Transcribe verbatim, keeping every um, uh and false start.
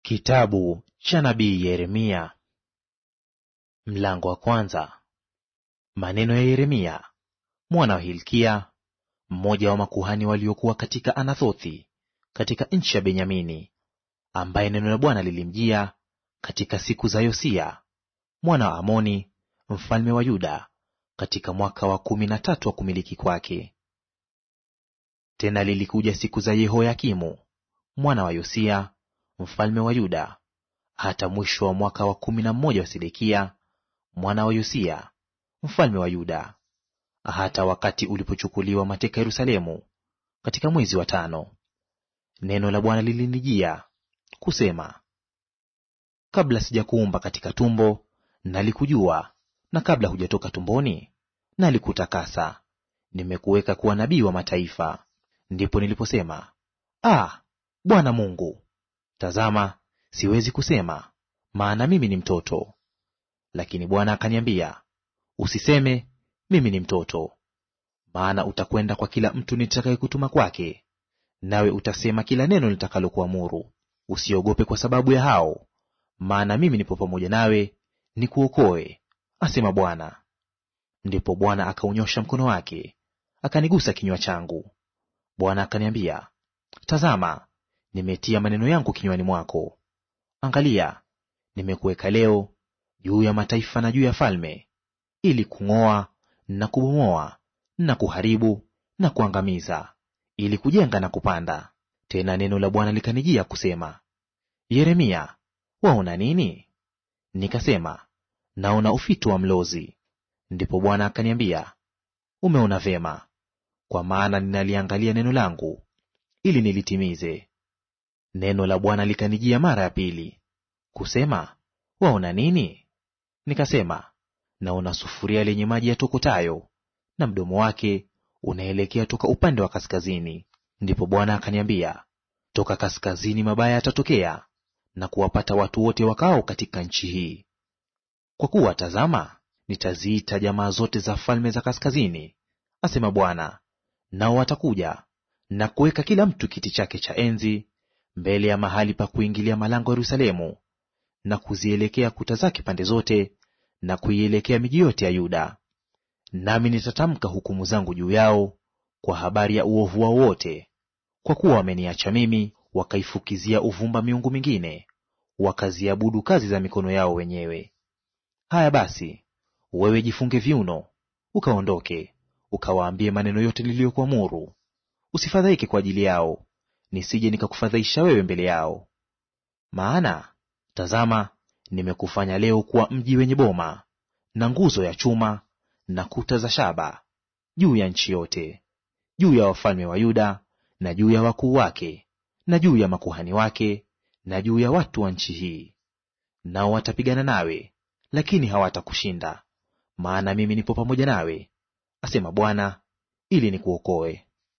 Kitabu cha nabii Yeremia mlango wa kwanza. Maneno ya Yeremia mwana wa Hilkia, mmoja wa makuhani waliokuwa katika Anathothi katika nchi ya Benyamini, ambaye neno la Bwana lilimjia katika siku za Yosia mwana wa Amoni mfalme wa Yuda, katika mwaka wa kumi na tatu wa kumiliki kwake. Tena lilikuja siku za Yehoyakimu mwana wa Yosia mfalme wa Yuda, hata mwisho wa mwaka wa kumi na mmoja wa Sedekia mwana wa Yosia mfalme wa Yuda, hata wakati ulipochukuliwa mateka Yerusalemu, katika mwezi wa tano. Neno la Bwana lilinijia kusema, kabla sijakuumba katika tumbo nalikujua, na kabla hujatoka tumboni nalikutakasa; nimekuweka kuwa nabii wa mataifa. Ndipo niliposema, Ah, Bwana Mungu, tazama, siwezi kusema, maana mimi ni mtoto. Lakini Bwana akaniambia, usiseme, mimi ni mtoto, maana utakwenda kwa kila mtu nitakayekutuma kwake, nawe utasema kila neno nitakalokuamuru. Usiogope kwa sababu ya hao, maana mimi nipo pamoja nawe nikuokoe, asema Bwana. Ndipo Bwana akaunyosha mkono wake, akanigusa kinywa changu. Bwana akaniambia, tazama, nimetia maneno yangu kinywani mwako. Angalia, nimekuweka leo juu ya mataifa na juu ya falme, ili kung'oa na kubomoa na kuharibu na kuangamiza, ili kujenga na kupanda. Tena neno la Bwana likanijia kusema, Yeremia, waona nini? Nikasema, naona ufito wa mlozi. Ndipo Bwana akaniambia, umeona vema, kwa maana ninaliangalia neno langu ili nilitimize. Neno la Bwana likanijia mara ya pili kusema, waona nini? Nikasema, naona sufuria lenye maji yatokotayo, na mdomo wake unaelekea toka upande wa kaskazini. Ndipo Bwana akaniambia, toka kaskazini mabaya yatatokea na kuwapata watu wote wakao katika nchi hii. Kwa kuwa tazama, nitaziita jamaa zote za falme za kaskazini, asema Bwana, nao watakuja na kuweka kila mtu kiti chake cha enzi mbele ya mahali pa kuingilia malango ya Yerusalemu, na kuzielekea kuta zake pande zote, na kuielekea miji yote ya Yuda. Nami nitatamka hukumu zangu juu yao kwa habari ya uovu wao wote, kwa kuwa wameniacha mimi, wakaifukizia uvumba miungu mingine, wakaziabudu kazi za mikono yao wenyewe. Haya basi, wewe jifunge viuno, ukaondoke, ukawaambie maneno yote niliyokuamuru. Usifadhaike kwa ajili yao, nisije nikakufadhaisha wewe mbele yao. Maana tazama, nimekufanya leo kuwa mji wenye boma na nguzo ya chuma na kuta za shaba juu ya nchi yote, juu ya wafalme wa Yuda na juu ya wakuu wake na juu ya makuhani wake na juu ya watu wa nchi hii. Nao watapigana nawe, lakini hawatakushinda, maana mimi nipo pamoja nawe, asema Bwana, ili nikuokoe.